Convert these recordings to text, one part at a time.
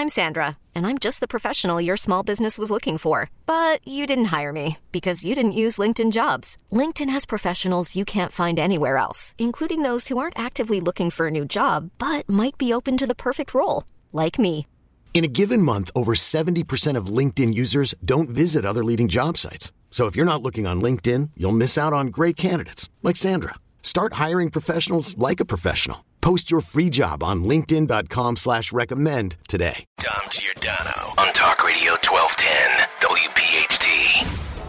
I'm Sandra, and I'm just the professional your small business was looking for. But you didn't hire me because you didn't use LinkedIn Jobs. LinkedIn has professionals you can't find anywhere else, including those who aren't actively looking for a new job, but might be open to the perfect role, like me. In a given month, over 70% of LinkedIn users don't visit other leading job sites. So if you're not looking on LinkedIn, you'll miss out on great candidates like Sandra. Start hiring professionals like a professional. Post your free job on linkedin.com/recommend today. Dom Giordano on Talk Radio 1210 WPHT.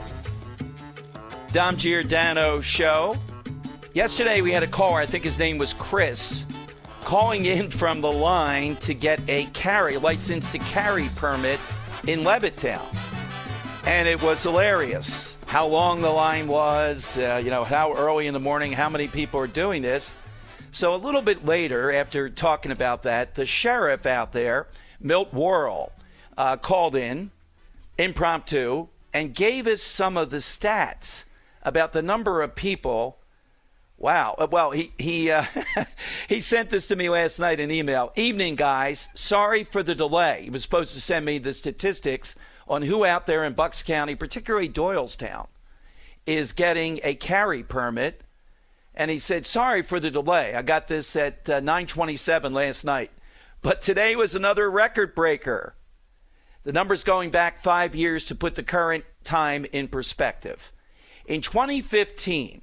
Dom Giordano Show. Yesterday we had a caller, I think his name was Chris, calling in from the line to get a license to carry permit in Levittown. And it was hilarious how long the line was, how early in the morning, how many people are doing this. So a little bit later, after talking about that, the sheriff out there, Milt Worrell, called in, impromptu, and gave us some of the stats about the number of people. Wow. Well, he he sent this to me last night in email. Evening, guys. Sorry for the delay. He was supposed to send me the statistics on who out there in Bucks County, particularly Doylestown, is getting a carry permit. And he said, sorry for the delay. I got this at 9:27 last night. But today was another record breaker. The number's going back 5 years to put the current time in perspective. In 2015,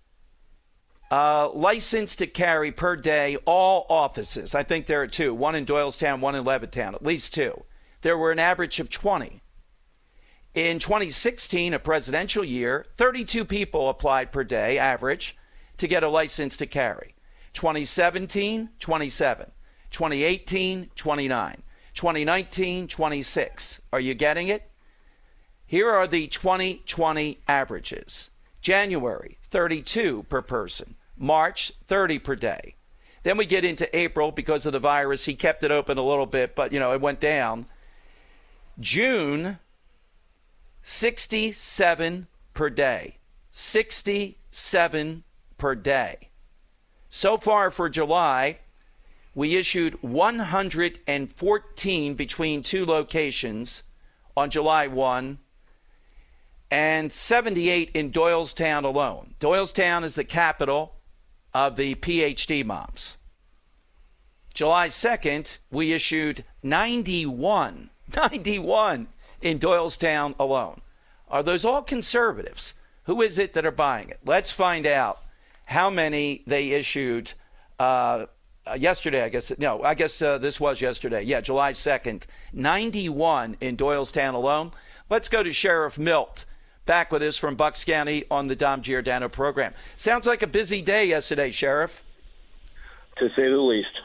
license to carry per day, all offices, I think there are two, one in Doylestown, one in Levittown, at least two. There were an average of 20. In 2016, a presidential year, 32 people applied per day, average, to get a license to carry. 2017, 27. 2018, 29. 2019, 26. Are you getting it? Here are the 2020 averages. January, 32 per person. March, 30 per day. Then we get into April because of the virus. He kept it open a little bit, but, it went down. June, 67 per day. 67 per day. So far for July, we issued 114 between two locations on July 1 and 78 in Doylestown alone. Doylestown is the capital of the PhD moms. July 2nd, we issued 91 in Doylestown alone. Are those all conservatives? Who is it that are buying it? Let's find out how many they issued yesterday, I guess. No, I guess this was yesterday. Yeah, July 2nd. 91 in Doylestown alone. Let's go to Sheriff Milt, back with us from Bucks County on the Dom Giordano program. Sounds like a busy day yesterday, Sheriff. To say the least.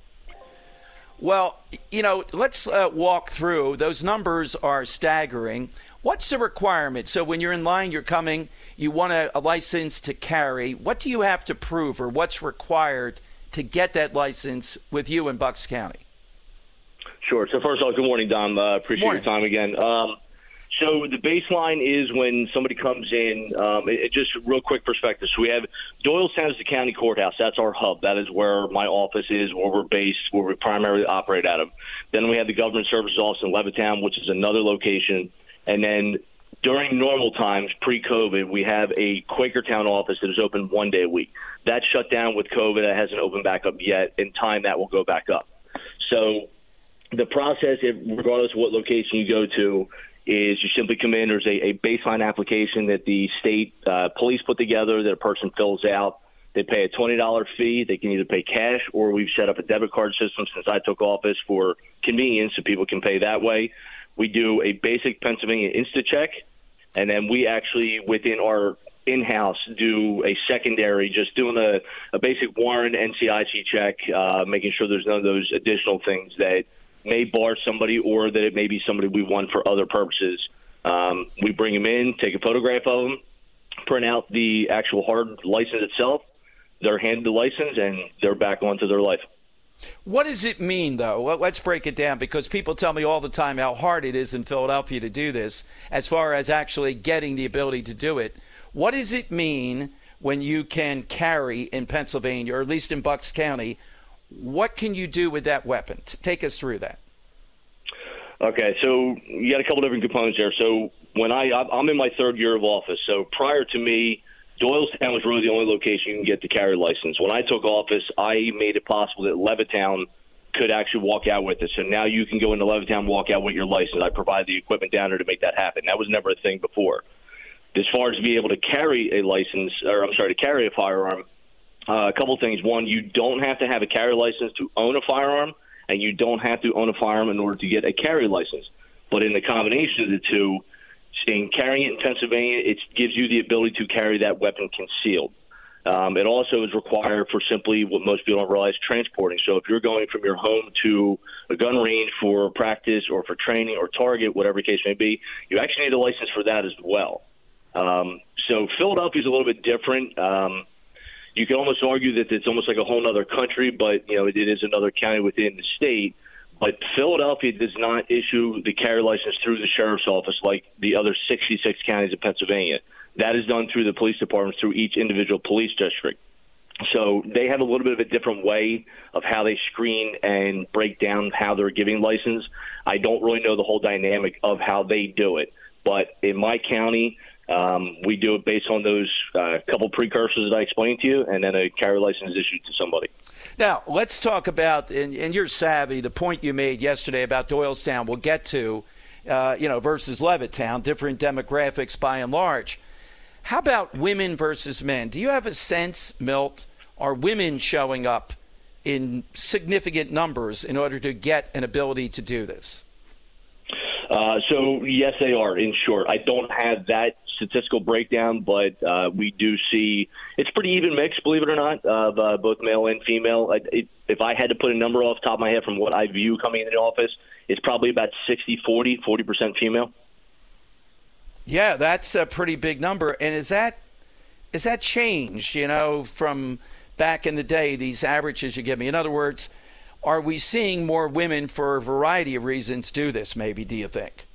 Well, let's walk through. Those numbers are staggering. What's the requirement? So when you're in line, you're coming, you want a license to carry. What do you have to prove, or what's required to get that license with you in Bucks County? Sure. So first of all, good morning, Dom. Appreciate your time again. So the baseline is when somebody comes in, just real quick perspective. So we have Doylestown is the county courthouse. That's our hub. That is where my office is, where we're based, where we primarily operate out of. Then we have the government services office in Levittown, which is another location. And then during normal times, pre-COVID, we have a Quakertown office that is open 1 day a week. That shut down with COVID. That hasn't opened back up yet. In time, that will go back up. So the process, regardless of what location you go to, is you simply come in. There's a baseline application that the state police put together that a person fills out. They pay a $20 fee. They can either pay cash, or we've set up a debit card system since I took office for convenience so people can pay that way. We do a basic Pennsylvania InstaCheck, and then we actually, within our in-house, do a secondary, just doing a basic warrant NCIC check, making sure there's none of those additional things that may bar somebody or that it may be somebody we want for other purposes. We bring them in, take a photograph of them, print out the actual hard license itself. They're handed the license, and they're back onto their life. What does it mean, though? Well, let's break it down, because people tell me all the time how hard it is in Philadelphia to do this as far as actually getting the ability to do it. What does it mean when you can carry in Pennsylvania, or at least in Bucks County? What can you do with that weapon? Take us through that. Okay, so you got a couple different components there. So when I'm in my third year of office, so prior to me, Doylestown was really the only location you can get the carry license. When I took office, I made it possible that Levittown could actually walk out with it. So now you can go into Levittown, walk out with your license. I provide the equipment down there to make that happen. That was never a thing before. As far as being able to carry to carry a firearm, a couple things. One, you don't have to have a carry license to own a firearm, and you don't have to own a firearm in order to get a carry license. But in the combination of the two, in carrying it in Pennsylvania, it gives you the ability to carry that weapon concealed. It also is required for simply what most people don't realize, transporting. So if you're going from your home to a gun range for practice or for training or target, whatever the case may be, you actually need a license for that as well. So Philadelphia is a little bit different. You can almost argue that it's almost like a whole other country, but it is another county within the state. But Philadelphia does not issue the carry license through the sheriff's office like the other 66 counties of Pennsylvania. That is done through the police departments, through each individual police district. So they have a little bit of a different way of how they screen and break down how they're giving license. I don't really know the whole dynamic of how they do it. But in my county, we do it based on those couple precursors that I explained to you, and then a carry license is issued to somebody. Now, let's talk about, and you're savvy, the point you made yesterday about Doylestown we'll get to, versus Levittown, different demographics by and large. How about women versus men? Do you have a sense, Milt, are women showing up in significant numbers in order to get an ability to do this? So, yes, they are, in short. I don't have that statistical breakdown, but we do see it's pretty even mix, believe it or not, of both male and female. If I had to put a number off the top of my head from what I view coming into the office, it's probably about 60-40, 40% female. Yeah, that's a pretty big number. And is that changed, from back in the day, these averages you give me? In other words, are we seeing more women for a variety of reasons do this, maybe, do you think?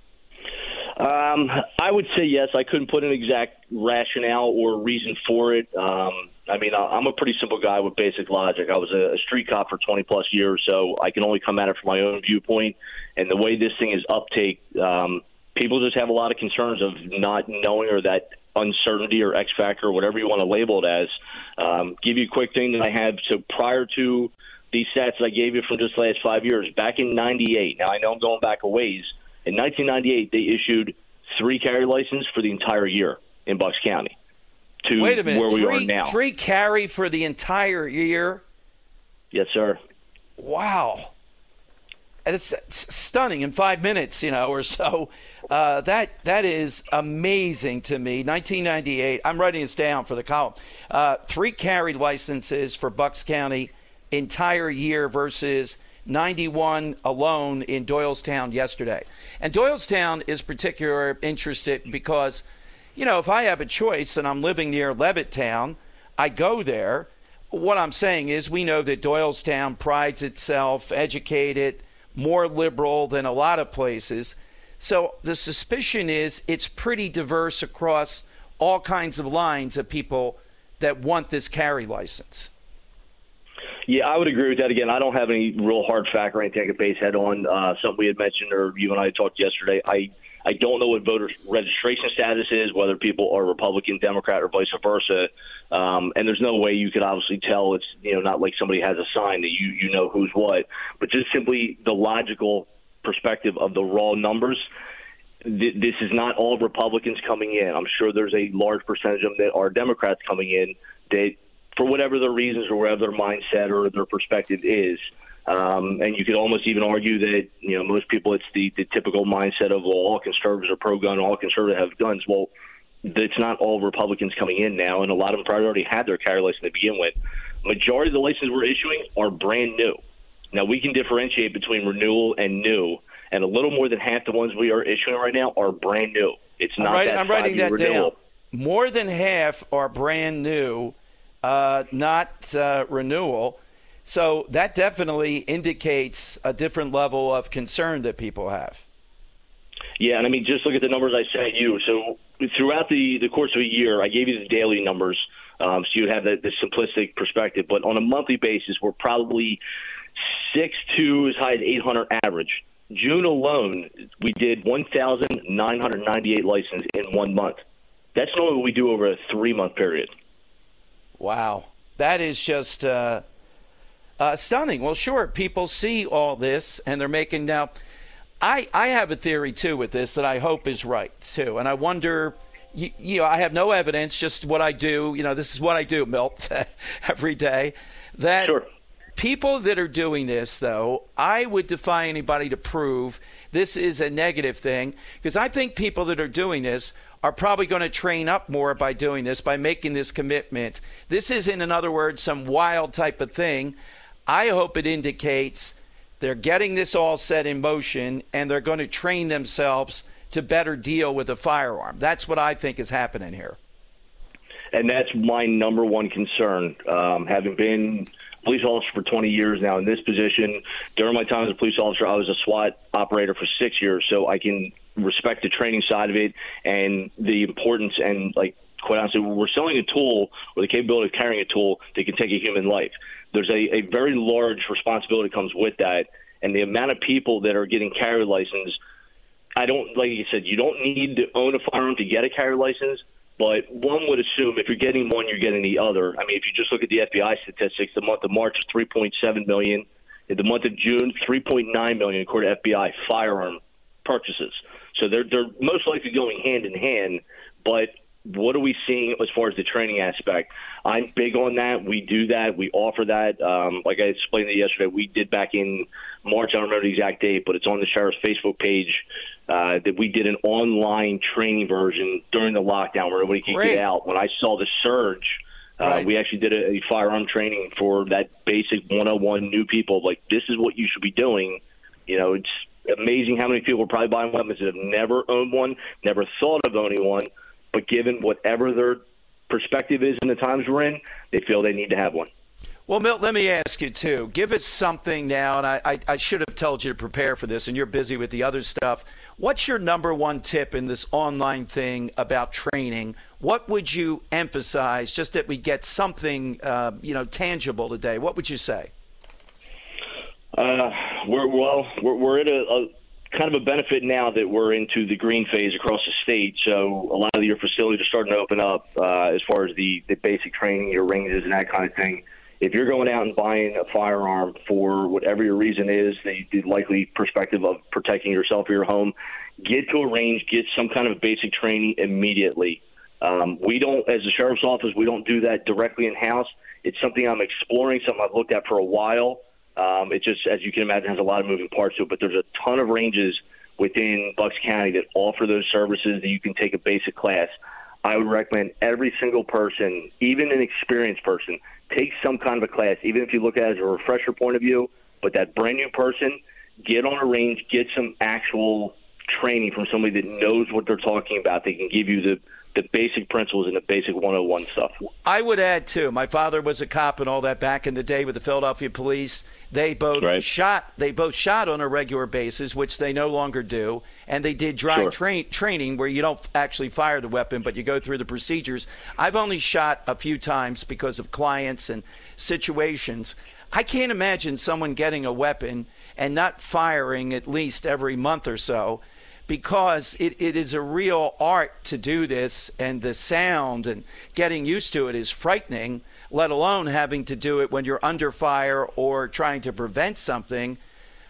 I would say yes. I couldn't put an exact rationale or reason for it. I'm a pretty simple guy with basic logic. I was a street cop for 20-plus years, so I can only come at it from my own viewpoint. And the way this thing is uptake, people just have a lot of concerns of not knowing, or that uncertainty or X factor or whatever you want to label it as. Give you a quick thing that I have. So prior to these stats that I gave you from just the last 5 years, back in 98, now I know I'm going back a ways, in 1998 they issued 3 carry licenses for the entire year in Bucks County. Wait a minute, where we are now. 3 carry for the entire year? Yes, sir. Wow. It's stunning in 5 minutes, or so. That is amazing to me. 1998, I'm writing this down for the column. 3 carry licenses for Bucks County entire year versus 91 alone in Doylestown yesterday. And Doylestown is particularly interested because, if I have a choice and I'm living near Levittown, I go there. What I'm saying is we know that Doylestown prides itself, educated, more liberal than a lot of places. So the suspicion is it's pretty diverse across all kinds of lines of people that want this carry license. Yeah, I would agree with that. Again, I don't have any real hard fact or anything I could base head on. Something we had mentioned, or you and I talked yesterday. I don't know what voter registration status is, whether people are Republican, Democrat, or vice versa. And there's no way you could obviously tell. It's not like somebody has a sign that you know who's what. But just simply the logical perspective of the raw numbers. This is not all Republicans coming in. I'm sure there's a large percentage of them that are Democrats coming in that, for whatever their reasons or whatever their mindset or their perspective is. And you could almost even argue that, most people, it's the typical mindset of, well, all conservatives are pro-gun, all conservatives have guns. Well, it's not all Republicans coming in now, and a lot of them probably already had their carry license to begin with. Majority of the licenses we're issuing are brand new. Now, we can differentiate between renewal and new, and a little more than half the ones we are issuing right now are brand new. It's not I'm writing that renewal. down. More than half are brand new, not renewal. So that definitely indicates a different level of concern that people have. Yeah, and just look at the numbers I sent you. So throughout the course of a year, I gave you the daily numbers, so you have the simplistic perspective. But on a monthly basis, we're probably 6 to as high as 800 average June alone, we did 1,998 licenses in 1 month. That's not what we do over a 3-month period. Wow. That is just stunning. Well, sure, people see all this, and they're making now. I have a theory, too, with this that I hope is right, too. And I wonder, you know, I have no evidence, just what I do. You know, this is what I do, Milt, every day. That Sure. People that are doing this, though, I would defy anybody to prove this is a negative thing, because I think people that are doing this are probably going to train up more by doing this, by making this commitment. This isn't, in other words, some wild type of thing. I hope it indicates they're getting this all set in motion and they're going to train themselves to better deal with a firearm. That's what I think is happening here. And that's my number one concern. Having been a police officer for 20 years now in this position, during my time as a police officer, I was a SWAT operator for 6 years, so I can respect the training side of it and the importance. And, like, quite honestly, we're selling a tool or the capability of carrying a tool that can take a human life. There's a very large responsibility that comes with that, and the amount of people that are getting carry license, like you said, you don't need to own a firearm to get a carry license, but one would assume if you're getting one, you're getting the other. I mean, if you just look at the FBI statistics, the month of March, 3.7 million. In the month of June, 3.9 million, according to FBI, firearm purchases. So they're most likely going hand in hand, but what are we seeing as far as the training aspect? I'm big on that. We do that. We offer that. Like I explained yesterday, we did back in March. I don't remember the exact date, but it's on the sheriff's Facebook page that we did an online training version during the lockdown where everybody could get out. When I saw the surge, we actually did a firearm training for that basic 101 new people. Like, this is what you should be doing. You know, it's amazing how many people are probably buying weapons that have never owned one, never thought of owning one, but given whatever their perspective is in the times we're in, they feel they need to have one. Well, Milt, let me ask you, too. Give us something now, and I should have told you to prepare for this, and you're busy with the other stuff. What's your number one tip in this online thing about training? What would you emphasize, just that we get something, tangible today? What would you say? We're at a kind of a benefit now that we're into the green phase across the state. So a lot of your facilities are starting to open up as far as the basic training, your ranges and that kind of thing. If you're going out and buying a firearm for whatever your reason is, the likely perspective of protecting yourself or your home, get to a range, get some kind of basic training immediately. We don't, as the sheriff's office, we don't do that directly in-house. It's something I'm exploring, something I've looked at for a while. It just, as you can imagine, has a lot of moving parts to it, but there's a ton of ranges within Bucks County that offer those services that you can take a basic class. I would recommend every single person, even an experienced person, take some kind of a class, even if you look at it as a refresher point of view, but that brand new person, get on a range, get some actual training from somebody that knows what they're talking about. They can give you the basic principles and the basic 101 stuff. I would add, too, my father was a cop and all that back in the day with the Philadelphia police. They both shot on a regular basis, which they no longer do, and they did dry training where you don't actually fire the weapon, but you go through the procedures. I've only shot a few times because of clients and situations. I can't imagine someone getting a weapon and not firing at least every month or so, because it is a real art to do this, and the sound and getting used to it is frightening, let alone having to do it when you're under fire or trying to prevent something.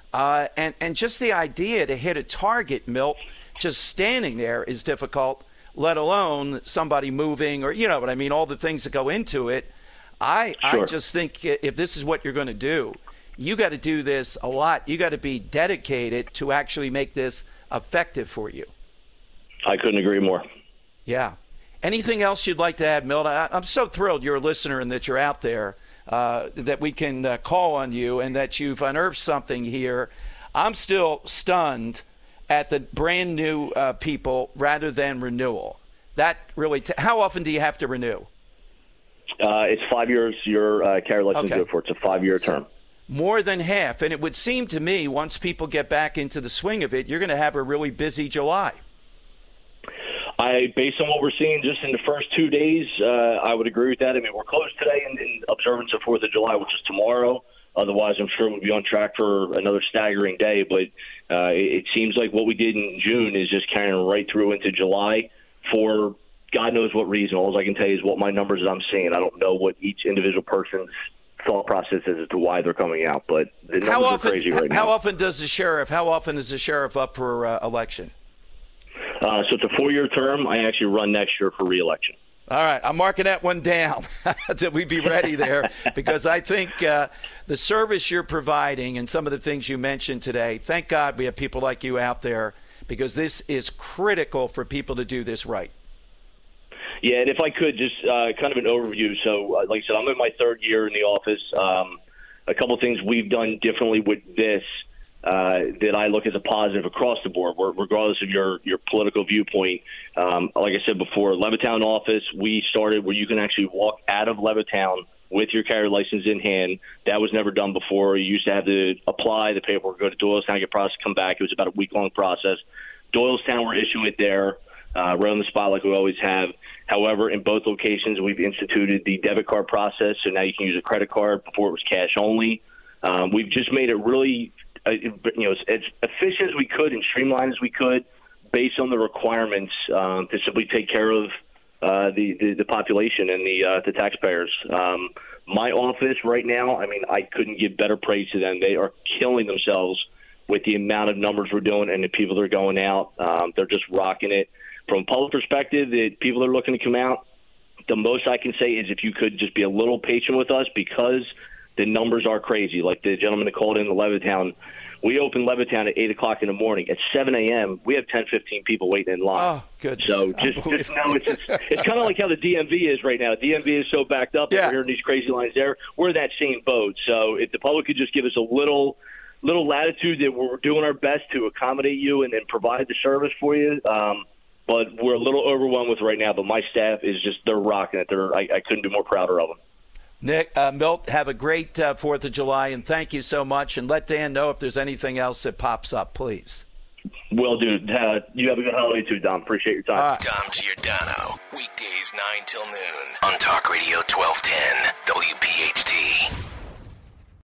And just the idea to hit a target, Milt, just standing there is difficult, let alone somebody moving or, you know what I mean, all the things that go into it. I just think if this is what you're going to do, you got to do this a lot. You got to be dedicated to actually make this effective for you. I couldn't agree more. Yeah. Anything else you'd like to add, Milt? I'm so thrilled you're a listener and that you're out there, that we can call on you and that you've unearthed something here. I'm still stunned at the brand new people rather than renewal. That really, how often do you have to renew? It's 5 years your carry license is good for. It's a 5-year term. More than half. And it would seem to me, once people get back into the swing of it, you're going to have a really busy July. Based on what we're seeing just in the first 2 days, I would agree with that. I mean, we're closed today in observance of 4th of July, which is tomorrow. Otherwise, I'm sure we'd be on track for another staggering day. But it seems like what we did in June is just carrying right through into July for God knows what reason. All I can tell you is what my numbers that I'm seeing. I don't know what each individual person's thought process is as to why they're coming out. But the numbers are crazy right now. How often is the sheriff up for election? So it's a 4-year term. I actually run next year for re-election. All right, I'm marking that one down that we be ready there because I think the service you're providing and some of the things you mentioned today, thank God we have people like you out there because this is critical for people to do this right. Yeah, and if I could, just kind of an overview. So, like I said, I'm in my 3rd year in the office. A couple of things we've done differently with this that I look as a positive across the board, regardless of your political viewpoint. Like I said before, Levittown office, we started where you can actually walk out of Levittown with your carrier license in hand. That was never done before. You used to have to apply the paperwork, go to Doylestown, get processed, come back. It was about a week-long process. Doylestown, we're issuing it there, right on the spot like we always have. However, in both locations, we've instituted the debit card process, so now you can use a credit card. Before it was cash only. We've just made it really as efficient as we could and streamlined as we could based on the requirements to simply take care of the population and the taxpayers. My office right now, I mean, I couldn't give better praise to them. They are killing themselves with the amount of numbers we're doing and the people that are going out. They're just rocking it. From a public perspective, the people that are looking to come out, the most I can say is if you could just be a little patient with us because the numbers are crazy. Like the gentleman that called in the Levittown, we open Levittown at 8 o'clock in the morning. At 7 a.m., we have 10, 15 people waiting in line. Oh, good. So just know it's kind of like how the DMV is right now. The DMV is so backed up. Yeah. We're hearing these crazy lines there. We're in that same boat. So if the public could just give us a little latitude that we're doing our best to accommodate you and provide the service for you. But we're a little overwhelmed with it right now. But my staff is just, they're rocking it. I couldn't be more prouder of them. Nick, Milt, have a great 4th of July, and thank you so much. And let Dan know if there's anything else that pops up, please. Will do. You have a good holiday too, Dom. Appreciate your time. Dom Giordano, weekdays 9 till noon on Talk Radio 1210 WPHT.